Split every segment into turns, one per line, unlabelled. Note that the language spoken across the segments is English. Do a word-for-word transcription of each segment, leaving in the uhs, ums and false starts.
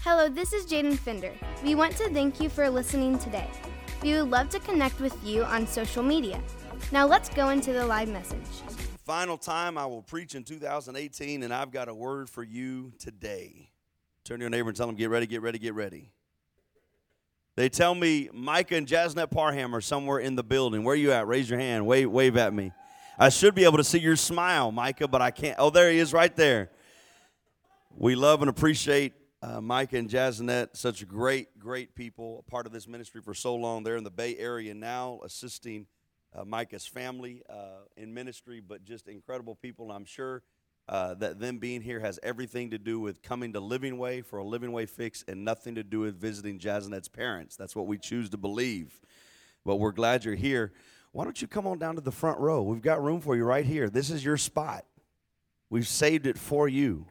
Hello, this is Jaden Fender. We want to thank you for listening today. We would love to connect with you on social media. Now let's go into the live message.
Final time I will preach in two thousand eighteen, and I've got a word for you today. Turn to your neighbor and tell them, get ready, get ready, get ready. They tell me Micah and Jasnet Parham are somewhere in the building. Where are you at? Raise your hand. Wave, wave at me. I should be able to see your smile, Micah, but I can't. Oh, there he is right there. We love and appreciate uh, Micah and Jasnet, such great, great people, a part of this ministry for so long. They're in the Bay Area now, assisting uh, Micah's family uh, in ministry, but just incredible people. I'm sure uh, that them being here has everything to do with coming to Living Way for a Living Way fix and nothing to do with visiting Jasnet's parents. That's what we choose to believe. But we're glad you're here. Why don't you come on down to the front row? We've got room for you right here. This is your spot. We've saved it for you.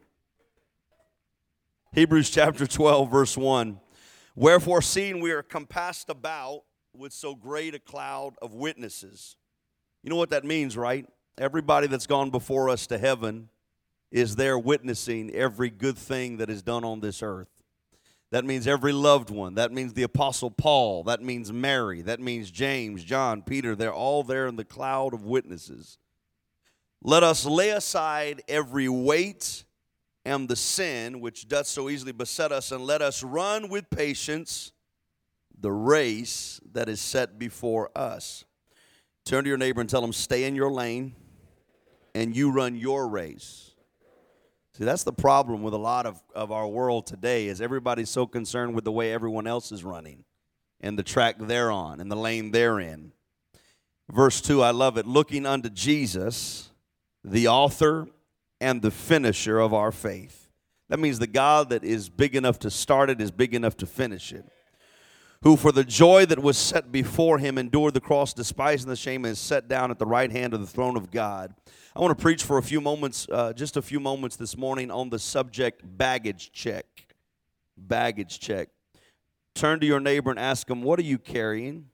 Hebrews chapter twelve, verse one. Wherefore, seeing we are compassed about with so great a cloud of witnesses. You know what that means, right? Everybody that's gone before us to heaven is there witnessing every good thing that is done on this earth. That means every loved one. That means the Apostle Paul. That means Mary. That means James, John, Peter. They're all there in the cloud of witnesses. Let us lay aside every weight and the sin which doth so easily beset us, and let us run with patience the race that is set before us. Turn to your neighbor and tell them, stay in your lane, and you run your race. See, that's the problem with a lot of, of our world today, is everybody's so concerned with the way everyone else is running and the track they're on and the lane they're in. Verse two, I love it. Looking unto Jesus, the author and the finisher of our faith. That means the God that is big enough to start it is big enough to finish it. Who for the joy that was set before him endured the cross, despising the shame, and is set down at the right hand of the throne of God. I want to preach for a few moments, uh, just a few moments this morning on the subject baggage check. Baggage check. Turn to your neighbor and ask him, what are you carrying?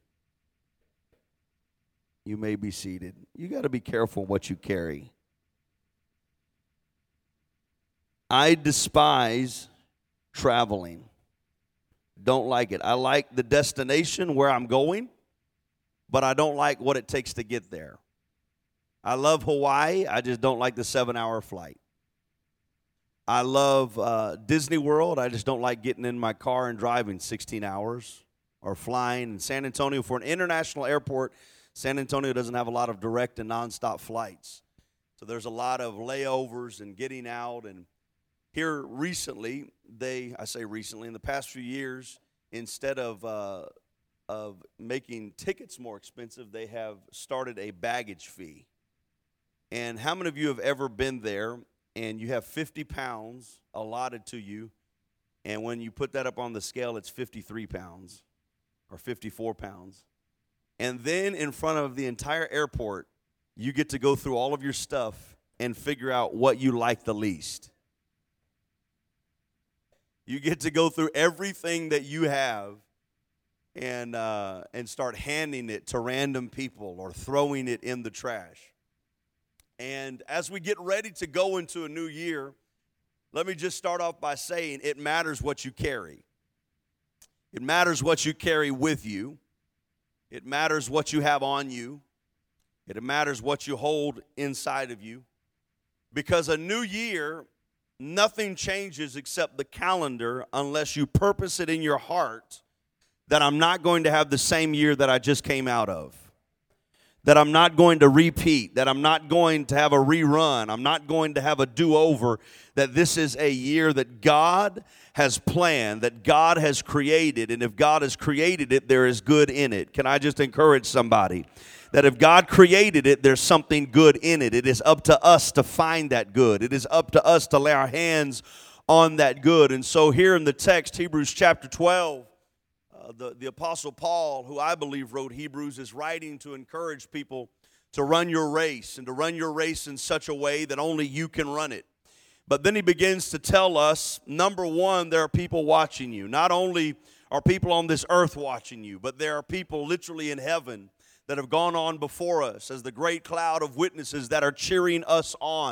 You may be seated. You got to be careful what you carry. I despise traveling. Don't like it. I like the destination where I'm going, but I don't like what it takes to get there. I love Hawaii. I just don't like the seven-hour flight. I love uh, Disney World. I just don't like getting in my car and driving sixteen hours or flying. In San Antonio, for an international airport, San Antonio doesn't have a lot of direct and nonstop flights. So there's a lot of layovers and getting out. And here recently, they, I say recently, in the past few years, instead of uh, of making tickets more expensive, they have started a baggage fee. And how many of you have ever been there and you have fifty pounds allotted to you, and when you put that up on the scale, it's fifty-three pounds or fifty-four pounds. And then in front of the entire airport, you get to go through all of your stuff and figure out what you like the least. You get to go through everything that you have and uh, and start handing it to random people or throwing it in the trash. And as we get ready to go into a new year, let me just start off by saying it matters what you carry. It matters what you carry with you. It matters what you have on you. It matters what you hold inside of you. Because a new year, nothing changes except the calendar unless you purpose it in your heart that I'm not going to have the same year that I just came out of. That I'm not going to repeat, that I'm not going to have a rerun, I'm not going to have a do-over, that this is a year that God has planned, that God has created, and if God has created it, there is good in it. Can I just encourage somebody? That if God created it, there's something good in it. It is up to us to find that good. It is up to us to lay our hands on that good. And so here in the text, Hebrews chapter twelve, Uh, the, the Apostle Paul, who I believe wrote Hebrews, is writing to encourage people to run your race and to run your race in such a way that only you can run it. But then he begins to tell us, number one, there are people watching you. Not only are people on this earth watching you, but there are people literally in heaven that have gone on before us as the great cloud of witnesses that are cheering us on.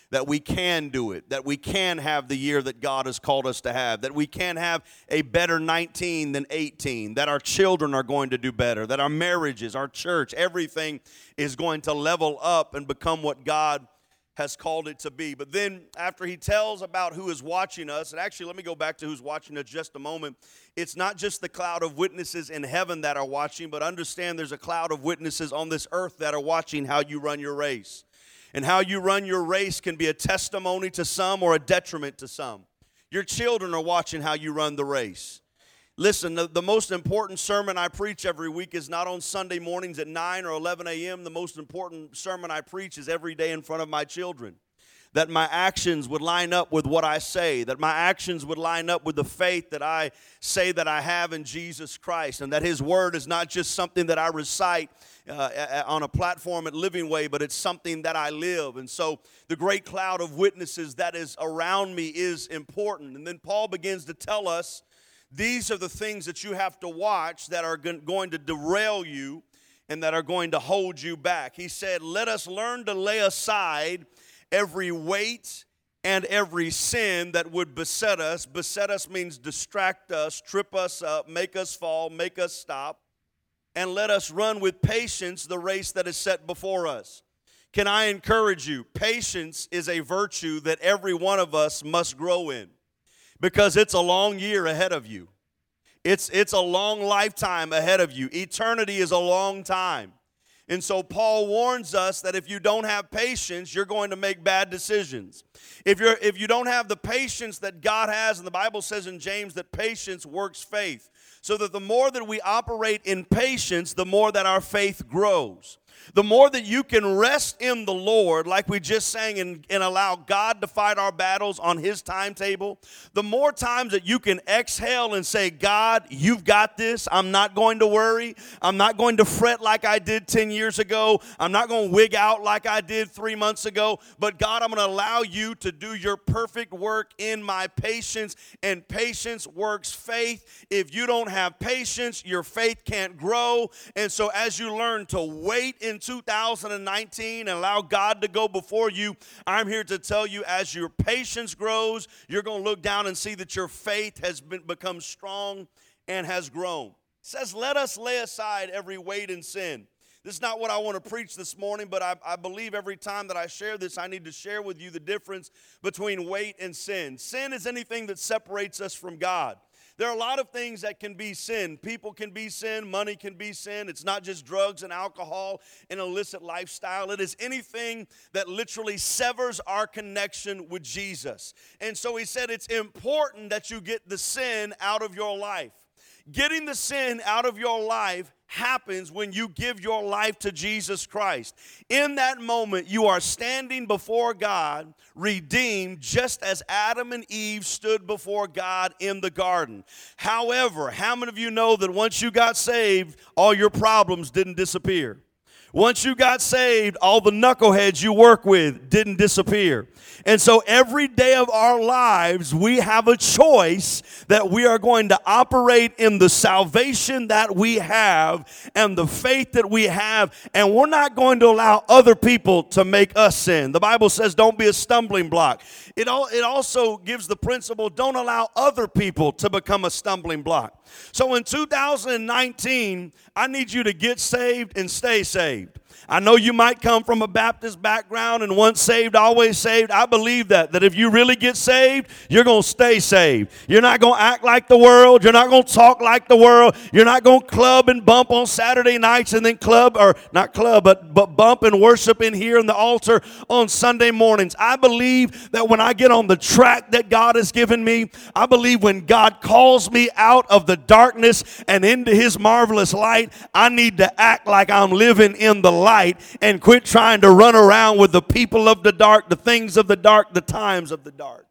that we can do it, that we can have the year that God has called us to have, that we can have a better nineteen than eighteen, that our children are going to do better, that our marriages, our church, everything is going to level up and become what God has called it to be. But then after he tells about who is watching us, and actually let me go back to who's watching us just a moment. It's not just the cloud of witnesses in heaven that are watching, but understand there's a cloud of witnesses on this earth that are watching how you run your race. And how you run your race can be a testimony to some or a detriment to some. Your children are watching how you run the race. Listen, the, the most important sermon I preach every week is not on Sunday mornings at nine or eleven a.m. The most important sermon I preach is every day in front of my children. That my actions would line up with what I say. That my actions would line up with the faith that I say that I have in Jesus Christ. And that His Word is not just something that I recite uh, on a platform at Living Way, but it's something that I live. And so the great cloud of witnesses that is around me is important. And then Paul begins to tell us, these are the things that you have to watch that are going to derail you and that are going to hold you back. He said, let us learn to lay aside every weight and every sin that would beset us. Beset us means distract us, trip us up, make us fall, make us stop. And let us run with patience the race that is set before us. Can I encourage you? Patience is a virtue that every one of us must grow in. Because it's a long year ahead of you. It's, it's a long lifetime ahead of you. Eternity is a long time. And so Paul warns us that if you don't have patience, you're going to make bad decisions. If you're if you don't have the patience that God has, and the Bible says in James that patience works faith. So that the more that we operate in patience, the more that our faith grows. The more that you can rest in the Lord, like we just sang, and, and allow God to fight our battles on His timetable, the more times that you can exhale and say, God, you've got this. I'm not going to worry. I'm not going to fret like I did ten years ago. I'm not going to wig out like I did three months ago. But God, I'm going to allow you to do your perfect work in my patience. And patience works faith. If you don't have patience, your faith can't grow. And so as you learn to wait in two thousand nineteen and allow God to go before you, I'm here to tell you, as your patience grows, you're going to look down and see that your faith has been, become strong and has grown. It says, let us lay aside every weight and sin. This is not what I want to preach this morning, but I, I believe every time that I share this, I need to share with you the difference between weight and sin. Sin is anything that separates us from God. There are a lot of things that can be sin. People can be sin. Money can be sin. It's not just drugs and alcohol and illicit lifestyle. It is anything that literally severs our connection with Jesus. And so he said it's important that you get the sin out of your life. Getting the sin out of your life happens when you give your life to Jesus Christ. In that moment, you are standing before God, redeemed, just as Adam and Eve stood before God in the garden. However, how many of you know that once you got saved, all your problems didn't disappear? Once you got saved, all the knuckleheads you work with didn't disappear. And so every day of our lives, we have a choice that we are going to operate in the salvation that we have and the faith that we have, and we're not going to allow other people to make us sin. The Bible says don't be a stumbling block. It, all, it also gives the principle, don't allow other people to become a stumbling block. So in two thousand nineteen, I need you to get saved and stay saved. I know you might come from a Baptist background and once saved, always saved. I believe that, that if you really get saved, you're going to stay saved. You're not going to act like the world. You're not going to talk like the world. You're not going to club and bump on Saturday nights and then club, or not club, but, but bump and worship in here in the altar on Sunday mornings. I believe that when I get on the track that God has given me, I believe when God calls me out of the darkness and into His marvelous light, I need to act like I'm living in the light and quit trying to run around with the people of the dark, the things of the dark, the times of the dark.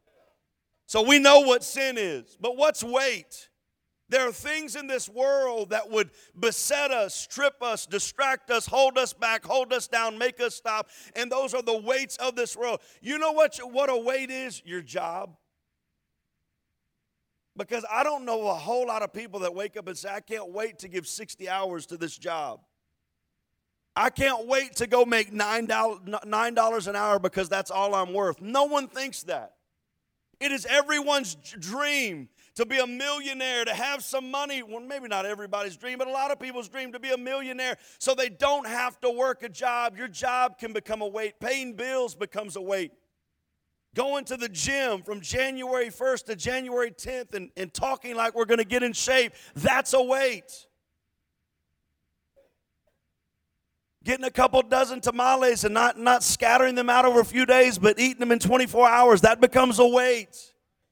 So we know what sin is, but what's weight? There are things in this world that would beset us, strip us, distract us, hold us back, hold us down, make us stop, and those are the weights of this world. You know what, what a weight is? Your job. Because I don't know a whole lot of people that wake up and say, I can't wait to give sixty hours to this job. I can't wait to go make nine dollars, nine dollars an hour because that's all I'm worth. No one thinks that. It is everyone's dream to be a millionaire, to have some money. Well, maybe not everybody's dream, but a lot of people's dream to be a millionaire so they don't have to work a job. Your job can become a weight. Paying bills becomes a weight. Going to the gym from January first to January tenth and, and talking like we're going to get in shape, that's a weight. Getting a couple dozen tamales and not, not scattering them out over a few days, but eating them in twenty-four hours, that becomes a weight.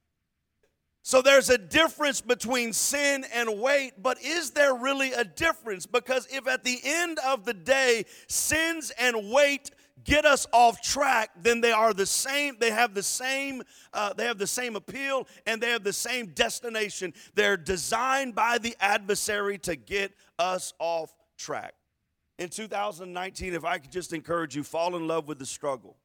So there's a difference between sin and weight, but is there really a difference? Because if at the end of the day, sins and weight get us off track, then they are the same. They have the same. Uh, they have the same appeal, and they have the same destination. They're designed by the adversary to get us off track. In two thousand nineteen, if I could just encourage you, fall in love with the struggle.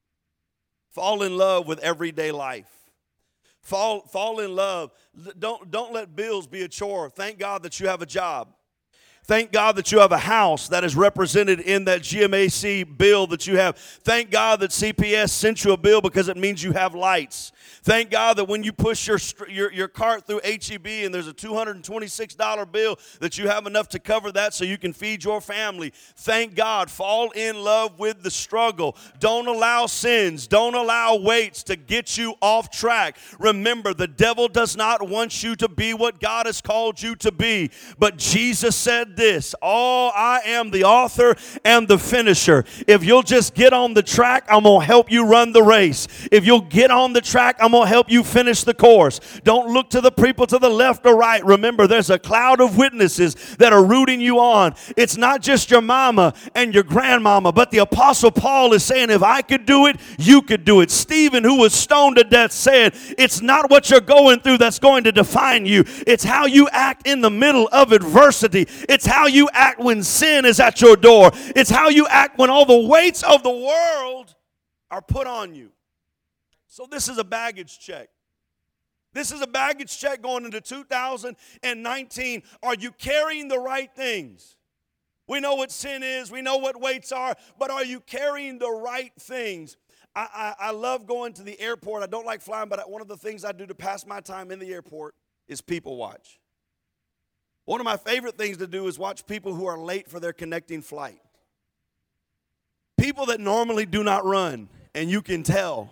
Fall in love with everyday life. Fall, fall in love. Don't, don't let bills be a chore. Thank God that you have a job. Thank God that you have a house that is represented in that G M A C bill that you have. Thank God that C P S sent you a bill because it means you have lights. Thank God that when you push your your, your cart through H E B and there's a two hundred twenty-six dollars bill that you have enough to cover that so you can feed your family. Thank God. Fall in love with the struggle. Don't allow sins, don't allow weights to get you off track. Remember, the devil does not want you to be what God has called you to be. But Jesus said this, oh, I am the author and the finisher. If you'll just get on the track, I'm going to help you run the race. If you'll get on the track, I'm going to help you finish the course. Don't look to the people to the left or right. Remember, there's a cloud of witnesses that are rooting you on. It's not just your mama and your grandmama, but the Apostle Paul is saying, if I could do it, you could do it. Stephen, who was stoned to death, said, it's not what you're going through that's going to define you. It's how you act in the middle of adversity. It's how you act when sin is at your door. It's how you act when all the weights of the world are put on you. So this is a baggage check. This is a baggage check going into two thousand nineteen. Are you carrying the right things? We know what sin is. We know what weights are. But are you carrying the right things? I, I, I love going to the airport. I don't like flying, but one of the things I do to pass my time in the airport is people watch. One of my favorite things to do is watch people who are late for their connecting flight. People that normally do not run, and you can tell.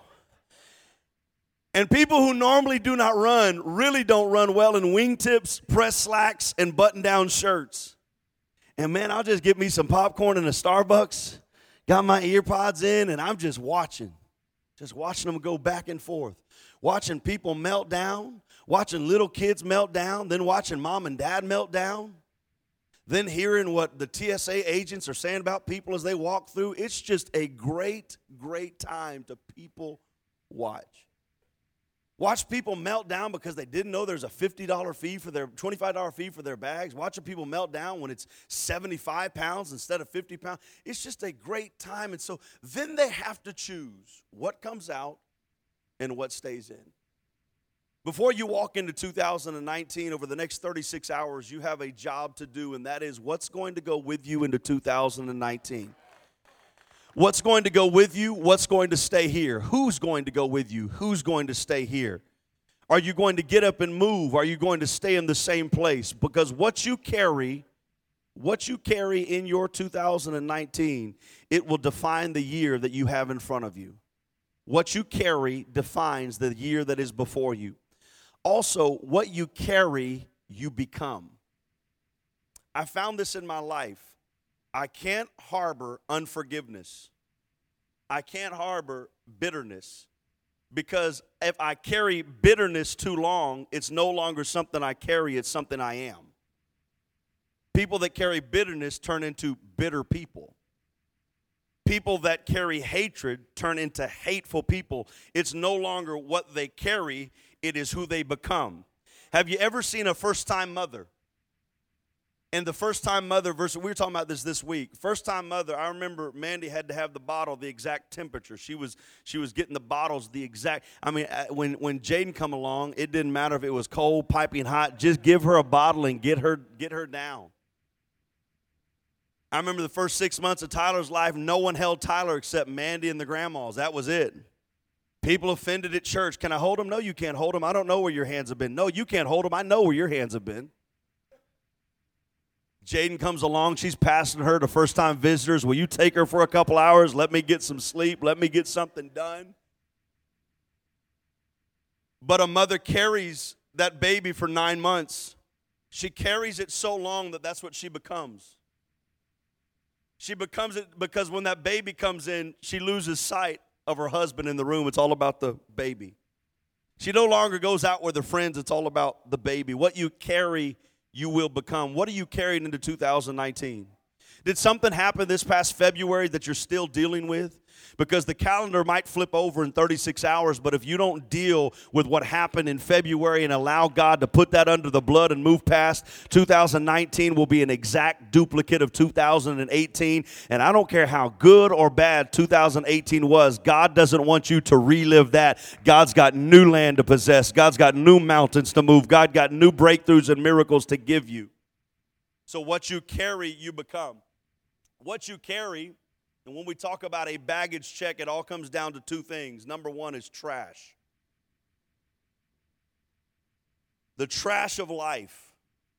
And people who normally do not run really don't run well in wingtips, press slacks, and button-down shirts. And man, I'll just get me some popcorn in a Starbucks, got my ear pods in, and I'm just watching. Just watching them go back and forth. Watching people melt down. Watching little kids melt down, then watching mom and dad melt down, then hearing what the T S A agents are saying about people as they walk through. It's just a great, great time to people watch. Watch people melt down because they didn't know there's a fifty dollars fee for their, twenty-five dollars fee for their bags. Watching people melt down when it's seventy-five pounds instead of fifty pounds. It's just a great time. And so then they have to choose what comes out and what stays in. Before you walk into two thousand nineteen, over the next thirty-six hours, you have a job to do, and that is what's going to go with you into two thousand nineteen. What's going to go with you? What's going to stay here? Who's going to go with you? Who's going to stay here? Are you going to get up and move? Are you going to stay in the same place? Because what you carry, what you carry in your two thousand nineteen, it will define the year that you have in front of you. What you carry defines the year that is before you. Also, what you carry, you become. I found this in my life. I can't harbor unforgiveness. I can't harbor bitterness. Because if I carry bitterness too long, it's no longer something I carry, it's something I am. People that carry bitterness turn into bitter people. People that carry hatred turn into hateful people. It's no longer what they carry, it is who they become. Have you ever seen a first-time mother? And the first-time mother versus, we were talking about this this week. First-time mother, I remember Mandy had to have the bottle the exact temperature. She was she was getting the bottles the exact, I mean, when, when Jaden come along, it didn't matter if it was cold, piping hot. Just give her a bottle and get her get her down. I remember the first six months of Tyler's life, no one held Tyler except Mandy and the grandmas. That was it. People offended at church. Can I hold him? No, you can't hold him. I don't know where your hands have been. No, you can't hold him. I know where your hands have been. Jaden comes along. She's passing her to first-time visitors. Will you take her for a couple hours? Let me get some sleep. Let me get something done. But a mother carries that baby for nine months. She carries it so long that that's what she becomes. She becomes it because when that baby comes in, she loses sight of her husband in the room. It's all about the baby. She no longer goes out with her friends. It's all about the baby. What you carry, you will become. What are you carrying into two thousand nineteen? Did something happen this past February that you're still dealing with? Because the calendar might flip over in thirty-six hours, but if you don't deal with what happened in February and allow God to put that under the blood and move past, two thousand nineteen will be an exact duplicate of two thousand eighteen. And I don't care how good or bad two thousand eighteen was, God doesn't want you to relive that. God's got new land to possess. God's got new mountains to move. God got new breakthroughs and miracles to give you. So what you carry, you become. What you carry. And when we talk about a baggage check, it all comes down to two things. Number one is trash. The trash of life.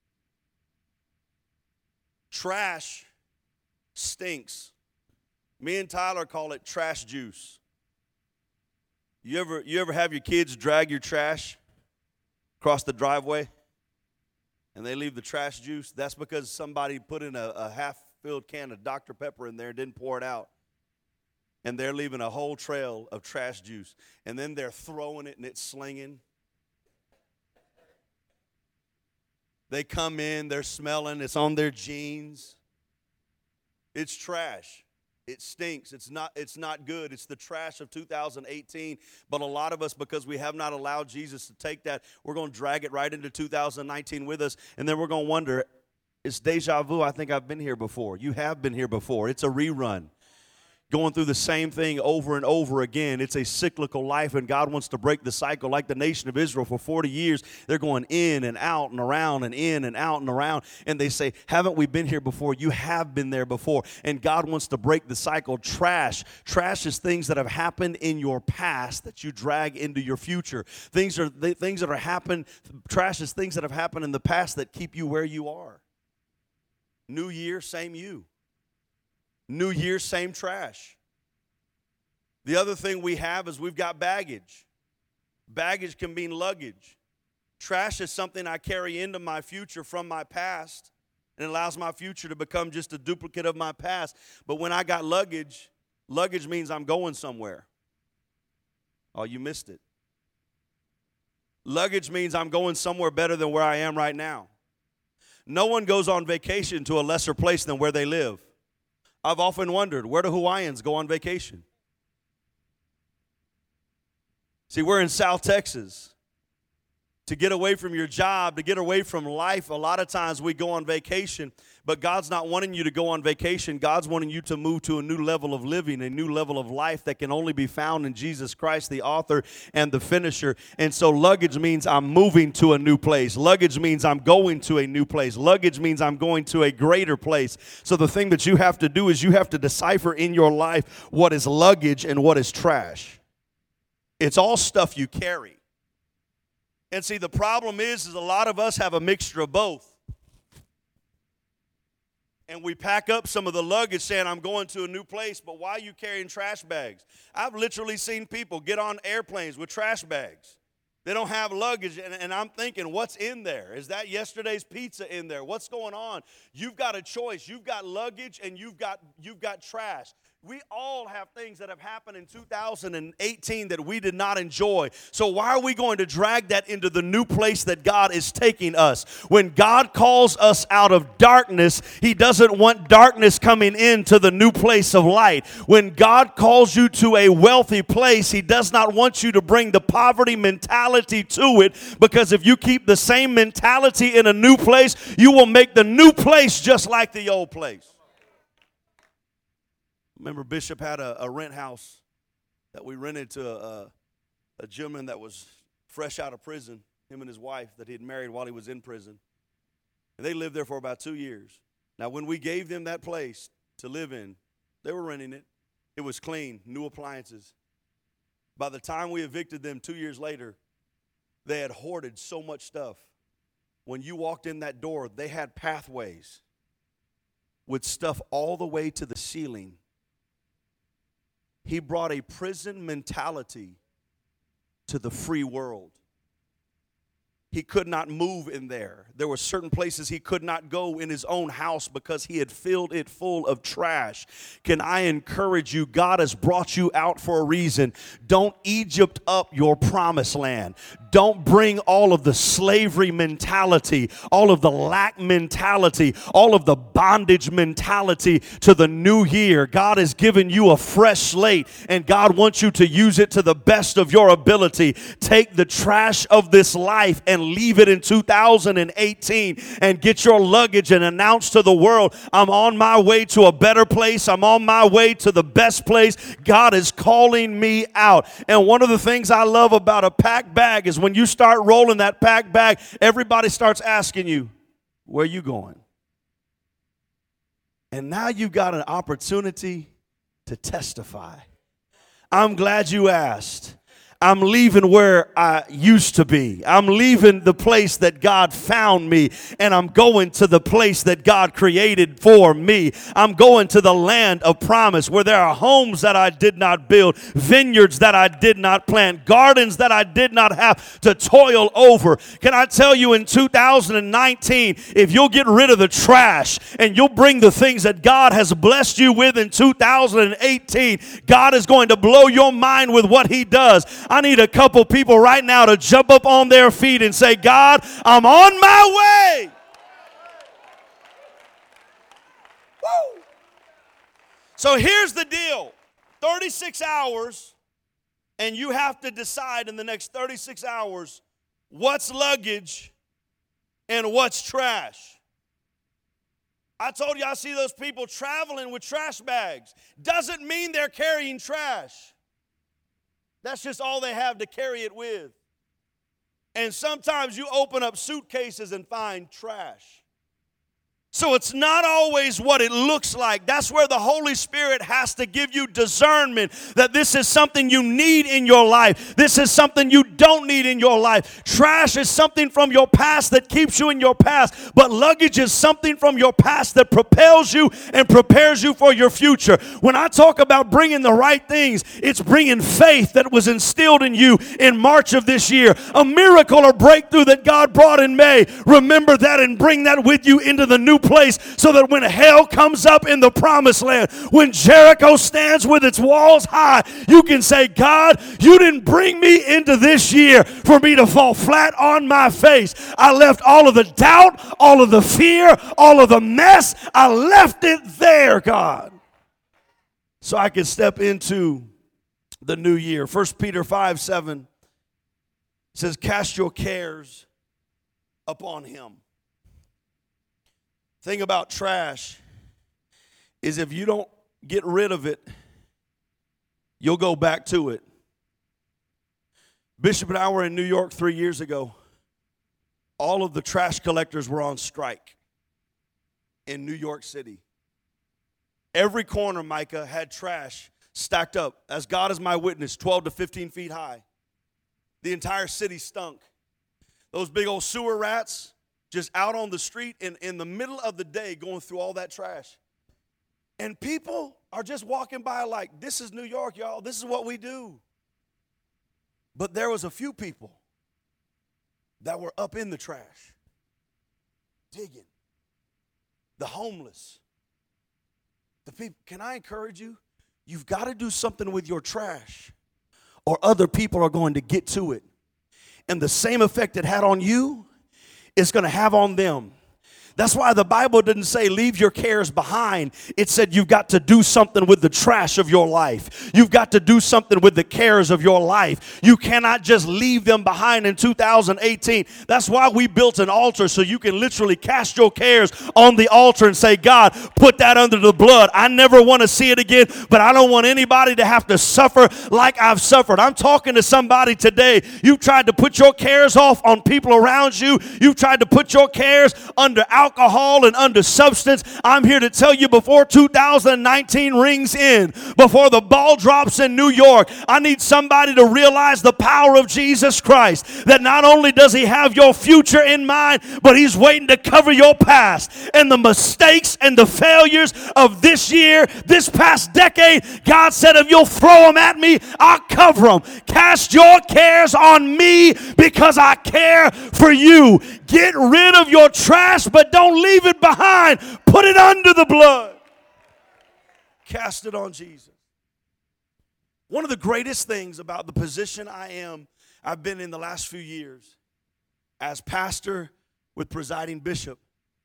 Trash stinks. Me and Tyler call it trash juice. You ever, you ever have your kids drag your trash across the driveway and they leave the trash juice? That's because somebody put in a, a half filled can of Doctor Pepper in there, didn't pour it out. And they're leaving a whole trail of trash juice. And then they're throwing it and it's slinging. They come in, they're smelling, it's on their jeans. It's trash. It stinks. It's not, it's not good. It's the trash of two thousand eighteen. But a lot of us, because we have not allowed Jesus to take that, we're going to drag it right into two thousand nineteen with us. And then we're going to wonder, it's deja vu. I think I've been here before. You have been here before. It's a rerun. Going through the same thing over and over again. It's a cyclical life, and God wants to break the cycle. Like the nation of Israel for forty years, they're going in and out and around and in and out and around. And they say, haven't we been here before? You have been there before. And God wants to break the cycle. Trash. Trash is things that have happened in your past that you drag into your future. Things are things that are happened. Trash is things that have happened in the past that keep you where you are. New year, same you. New year, same trash. The other thing we have is we've got baggage. Baggage can mean luggage. Trash is something I carry into my future from my past, and it allows my future to become just a duplicate of my past. But when I got luggage, luggage means I'm going somewhere. Oh, you missed it. Luggage means I'm going somewhere better than where I am right now. No one goes on vacation to a lesser place than where they live. I've often wondered, where do Hawaiians go on vacation? See, we're in South Texas. To get away from your job, to get away from life, a lot of times we go on vacation, but God's not wanting you to go on vacation. God's wanting you to move to a new level of living, a new level of life that can only be found in Jesus Christ, the author and the finisher. And so luggage means I'm moving to a new place. Luggage means I'm going to a new place. Luggage means I'm going to a greater place. So the thing that you have to do is you have to decipher in your life what is luggage and what is trash. It's all stuff you carry. And see, the problem is, is a lot of us have a mixture of both. And we pack up some of the luggage saying, I'm going to a new place, but why are you carrying trash bags? I've literally seen people get on airplanes with trash bags. They don't have luggage, and, and I'm thinking, what's in there? Is that yesterday's pizza in there? What's going on? You've got a choice. You've got luggage, and you've got you've got trash. We all have things that have happened in two thousand eighteen that we did not enjoy. So why are we going to drag that into the new place that God is taking us? When God calls us out of darkness, He doesn't want darkness coming into the new place of light. When God calls you to a wealthy place, He does not want you to bring the poverty mentality to it, because if you keep the same mentality in a new place, you will make the new place just like the old place. Remember, Bishop had a, a rent house that we rented to a, a gentleman that was fresh out of prison, him and his wife that he had married while he was in prison. And they lived there for about two years. Now, when we gave them that place to live in, they were renting it. It was clean, new appliances. By the time we evicted them two years later, they had hoarded so much stuff. When you walked in that door, they had pathways with stuff all the way to the ceiling. He brought a prison mentality to the free world. He could not move in there. There were certain places he could not go in his own house because he had filled it full of trash. Can I encourage you? God has brought you out for a reason. Don't Egypt up your promised land. Don't bring all of the slavery mentality, all of the lack mentality, all of the bondage mentality to the new year. God has given you a fresh slate, and God wants you to use it to the best of your ability. Take the trash of this life and leave it in two thousand eighteen and get your luggage and announce to the world, I'm on my way to a better place. I'm on my way to the best place. God is calling me out. And one of the things I love about a packed bag is when you start rolling that packed bag, everybody starts asking you, where are you going? And now you've got an opportunity to testify. I'm glad you asked. I'm leaving where I used to be. I'm leaving the place that God found me, and I'm going to the place that God created for me. I'm going to the land of promise where there are homes that I did not build, vineyards that I did not plant, gardens that I did not have to toil over. Can I tell you, in two thousand nineteen, if you'll get rid of the trash and you'll bring the things that God has blessed you with in two thousand eighteen, God is going to blow your mind with what he does. I need a couple people right now to jump up on their feet and say, God, I'm on my way. Woo. So here's the deal. thirty-six hours, and you have to decide in the next thirty-six hours what's luggage and what's trash. I told you I see those people traveling with trash bags. Doesn't mean they're carrying trash. That's just all they have to carry it with. And sometimes you open up suitcases and find trash. So it's not always what it looks like. That's where the Holy Spirit has to give you discernment that this is something you need in your life. This is something you don't need in your life. Trash is something from your past that keeps you in your past. But luggage is something from your past that propels you and prepares you for your future. When I talk about bringing the right things, it's bringing faith that was instilled in you in March of this year. A miracle or breakthrough that God brought in May. Remember that and bring that with you into the new place so that when hell comes up in the promised land, when Jericho stands with its walls high, you can say, God, you didn't bring me into this year for me to fall flat on my face. I left all of the doubt, all of the fear, all of the mess. I left it there, God, so I could step into the new year. First Peter five seven says, cast your cares upon him. Thing about trash is if you don't get rid of it, you'll go back to it. Bishop and I were in New York three years ago. All of the trash collectors were on strike in New York City. Every corner, Micah, had trash stacked up. As God is my witness, twelve to fifteen feet high. The entire city stunk. Those big old sewer rats just out on the street in, in the middle of the day going through all that trash. And people are just walking by like, this is New York, y'all. This is what we do. But there was a few people that were up in the trash, digging. The homeless. The people. Can I encourage you? You've got to do something with your trash, or other people are going to get to it. And the same effect it had on you, it's going to have on them. That's why the Bible didn't say leave your cares behind. It said you've got to do something with the trash of your life. You've got to do something with the cares of your life. You cannot just leave them behind in two thousand eighteen. That's why we built an altar, so you can literally cast your cares on the altar and say, God, put that under the blood. I never want to see it again, but I don't want anybody to have to suffer like I've suffered. I'm talking to somebody today. You've tried to put your cares off on people around you. You've tried to put your cares under alcohol. alcohol and under substance. I'm here to tell you before two thousand nineteen rings in, before the ball drops in New York, I need somebody to realize the power of Jesus Christ, that not only does he have your future in mind, but he's waiting to cover your past and the mistakes and the failures of this year, this past decade. God said, if you'll throw them at me, I'll cover them. Cast your cares on me because I care for you. Get rid of your trash, but don't leave it behind. Put it under the blood. Cast it on Jesus. One of the greatest things about the position I am, I've been in the last few years as pastor with presiding bishop,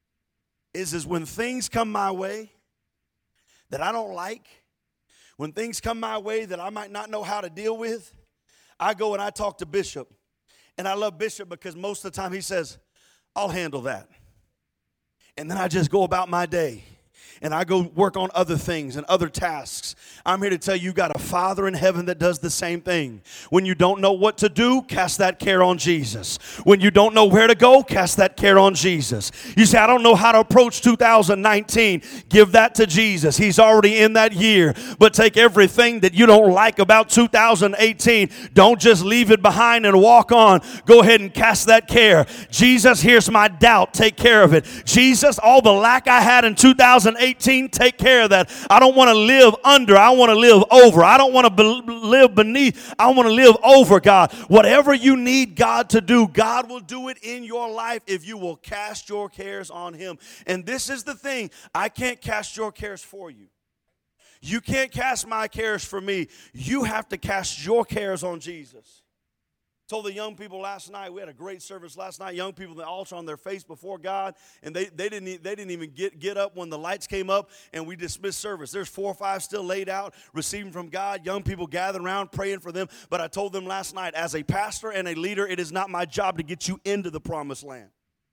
is, is when things come my way that I don't like, when things come my way that I might not know how to deal with, I go and I talk to Bishop. And I love Bishop because most of the time he says, I'll handle that. And then I just go about my day. And I go work on other things and other tasks. I'm here to tell you, you got a Father in heaven that does the same thing. When you don't know what to do, cast that care on Jesus. When you don't know where to go, cast that care on Jesus. You say, I don't know how to approach two thousand nineteen. Give that to Jesus. He's already in that year. But take everything that you don't like about two thousand eighteen. Don't just leave it behind and walk on. Go ahead and cast that care. Jesus, here's my doubt. Take care of it. Jesus, all the lack I had in two thousand eighteen, take care of that. I don't want to live under. I want to live over. I don't want to be- live beneath. I want to live over, God. Whatever you need God to do, God will do it in your life if you will cast your cares on him. And this is the thing. I can't cast your cares for you. You can't cast my cares for me. You have to cast your cares on Jesus. Told the young people last night, we had a great service last night, young people at the altar on their face before God, and they, they didn't they didn't even get, get up when the lights came up and we dismissed service. There's four or five still laid out, receiving from God, young people gathered around, praying for them. But I told them last night, as a pastor and a leader, it is not my job to get you into the promised land.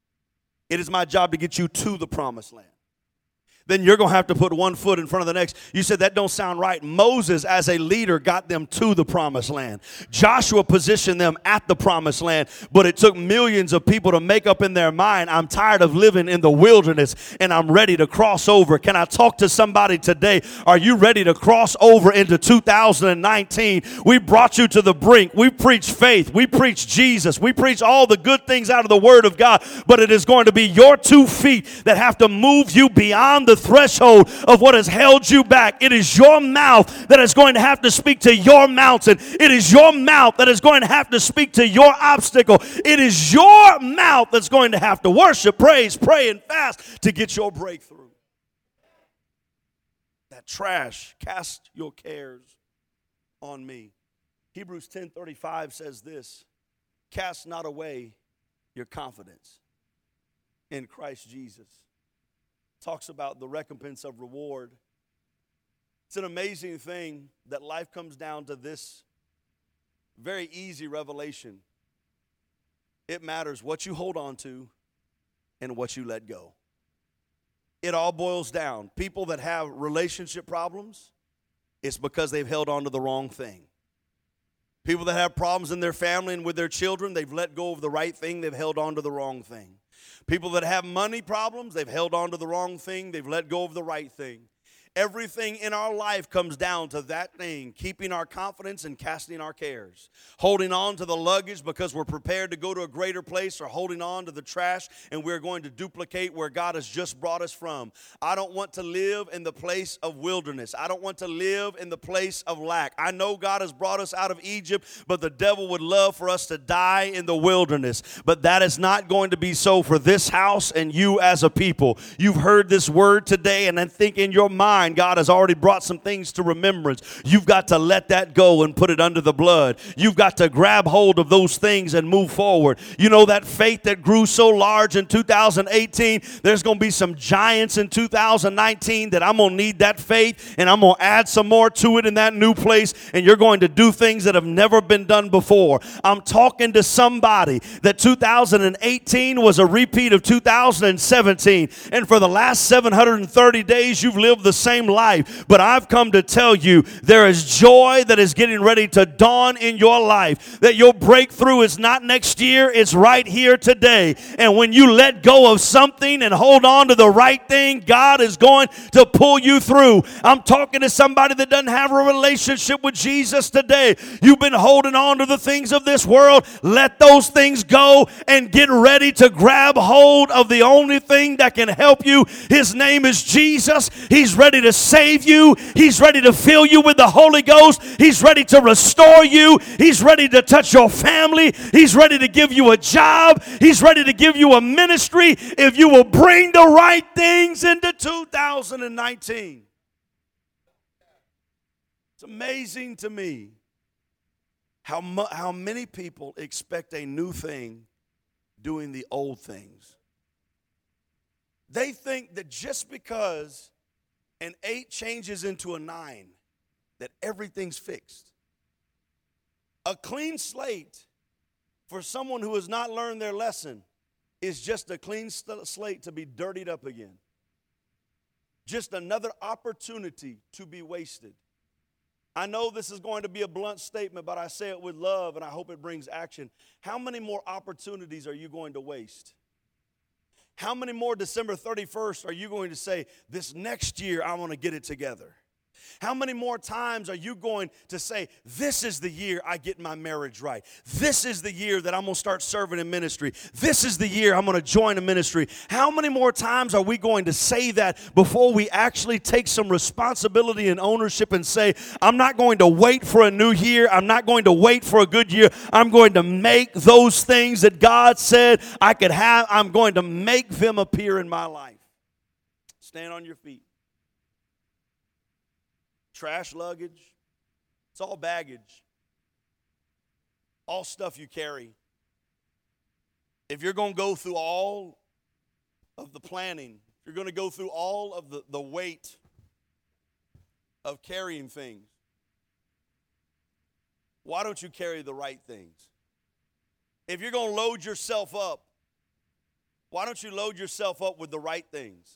It is my job to get you to the promised land. Then you're going to have to put one foot in front of the next. You said that don't sound right. Moses, as a leader, got them to the promised land. Joshua positioned them at the promised land, but it took millions of people to make up in their mind, I'm tired of living in the wilderness and I'm ready to cross over. Can I talk to somebody today? Are you ready to cross over into two thousand nineteen? We brought you to the brink. We preach faith. We preach Jesus. We preach all the good things out of the Word of God, but it is going to be your two feet that have to move you beyond the threshold of what has held you back. It is your mouth that is going to have to speak to your mountain. It is your mouth that is going to have to speak to your obstacle. It is your mouth that's going to have to worship, praise, pray, and fast to get your breakthrough. That trash, cast your cares on me. Hebrews ten thirty-five says this, cast not away your confidence in Christ Jesus. Talks about the recompense of reward. It's an amazing thing that life comes down to this very easy revelation. It matters what you hold on to and what you let go. It all boils down. People that have relationship problems, it's because they've held on to the wrong thing. People that have problems in their family and with their children, they've let go of the right thing, they've held on to the wrong thing. People that have money problems, they've held on to the wrong thing, they've let go of the right thing. Everything in our life comes down to that thing, keeping our confidence and casting our cares. Holding on to the luggage because we're prepared to go to a greater place, or holding on to the trash and we're going to duplicate where God has just brought us from. I don't want to live in the place of wilderness. I don't want to live in the place of lack. I know God has brought us out of Egypt, but the devil would love for us to die in the wilderness. But that is not going to be so for this house and you as a people. You've heard this word today, and I think in your mind, God has already brought some things to remembrance. You've got to let that go and put it under the blood. You've got to grab hold of those things and move forward. You know, that faith that grew so large in two thousand eighteen, there's going to be some giants in two thousand nineteen that I'm going to need that faith, and I'm going to add some more to it in that new place, and you're going to do things that have never been done before. I'm talking to somebody that two thousand eighteen was a repeat of two thousand seventeen, and for the last seven hundred thirty days, you've lived the same same life. But I've come to tell you there is joy that is getting ready to dawn in your life. That your breakthrough is not next year, it's right here today. And when you let go of something and hold on to the right thing, God is going to pull you through. I'm talking to somebody that doesn't have a relationship with Jesus today. You've been holding on to the things of this world. Let those things go and get ready to grab hold of the only thing that can help you. His name is Jesus. He's ready to save you. He's ready to fill you with the Holy Ghost. He's ready to restore you. He's ready to touch your family. He's ready to give you a job. He's ready to give you a ministry if you will bring the right things into two thousand nineteen. It's amazing to me how, mu- how many people expect a new thing doing the old things. They think that just because an eight changes into a nine, that everything's fixed. A clean slate for someone who has not learned their lesson is just a clean slate to be dirtied up again. Just another opportunity to be wasted. I know this is going to be a blunt statement, but I say it with love, and I hope it brings action. How many more opportunities are you going to waste? How many more December thirty-first are you going to say, this next year I want to get it together? How many more times are you going to say, this is the year I get my marriage right? This is the year that I'm going to start serving in ministry. This is the year I'm going to join a ministry. How many more times are we going to say that before we actually take some responsibility and ownership and say, I'm not going to wait for a new year. I'm not going to wait for a good year. I'm going to make those things that God said I could have. I'm going to make them appear in my life. Stand on your feet. Trash luggage, it's all baggage, all stuff you carry. If you're going to go through all of the planning, if you're going to go through all of the, the weight of carrying things, why don't you carry the right things? If you're going to load yourself up, why don't you load yourself up with the right things?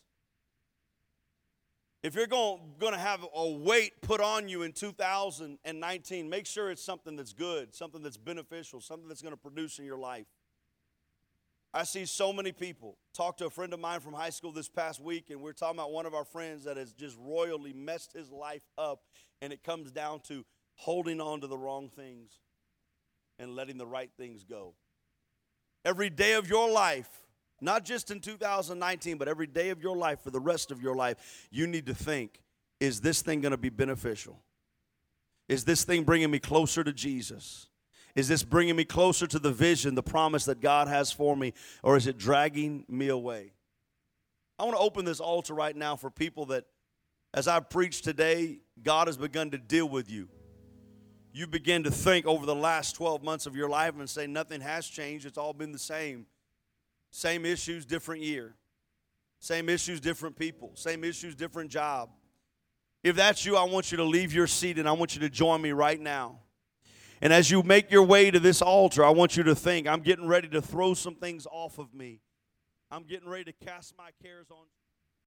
If you're going, going to have a weight put on you in two thousand nineteen, make sure it's something that's good, something that's beneficial, something that's going to produce in your life. I see so many people. Talked to a friend of mine from high school this past week, and we we're talking about one of our friends that has just royally messed his life up, and it comes down to holding on to the wrong things and letting the right things go. Every day of your life, not just in two thousand nineteen, but every day of your life, for the rest of your life, you need to think, is this thing going to be beneficial? Is this thing bringing me closer to Jesus? Is this bringing me closer to the vision, the promise that God has for me, or is it dragging me away? I want to open this altar right now for people that, as I preach today, God has begun to deal with you. You begin to think over the last twelve months of your life and say, nothing has changed. It's all been the same. Same issues, different year. Same issues, different people. Same issues, different job. If that's you, I want you to leave your seat and I want you to join me right now. And as you make your way to this altar, I want you to think, I'm getting ready to throw some things off of me. I'm getting ready to cast my cares on